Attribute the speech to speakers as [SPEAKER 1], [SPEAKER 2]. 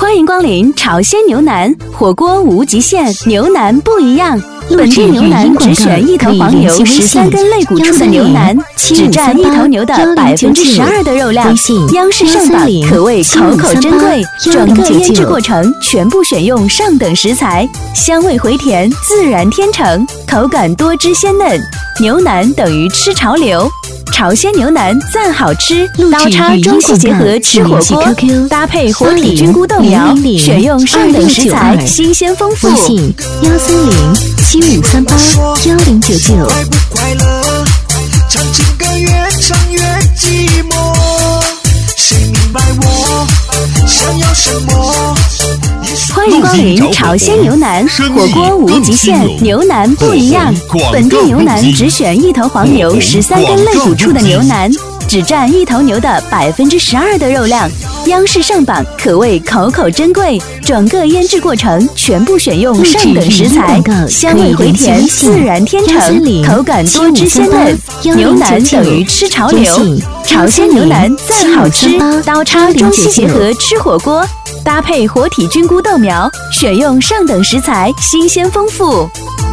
[SPEAKER 1] 欢迎光临朝鲜牛腩，火锅无极限，牛腩不一样。本地牛腩只选一头黄牛13根肋骨处的牛腩，只占一头牛的12%的肉量。央视上榜，可谓口口珍贵。整个腌制过程全部选用上等食材，香味回甜，自然天成，口感多汁鲜嫩。牛腩等于吃潮流。朝鲜牛腩赞好吃，刀叉中西结合吃火锅，搭配活体菌菇豆苗，选用上等食材，新鲜丰富。
[SPEAKER 2] 微信13075381099。
[SPEAKER 3] 快乐，唱情歌越唱越寂寞，谁明白我想要什么？
[SPEAKER 1] 欢迎光临朝鲜牛腩，火锅无极限，牛腩不一样。本地牛腩只选一头黄牛13根肋骨处的牛腩，只占一头牛的12%的肉量。央视上榜，可谓口口珍贵。整个腌制过程全部选用上等食材，香味回甜，自然天成，口感多汁鲜嫩。牛腩等于吃潮流，朝鲜牛腩赞好吃，刀叉中西结合吃火锅，搭配活体菌菇豆苗，选用上等食材，新鲜丰富。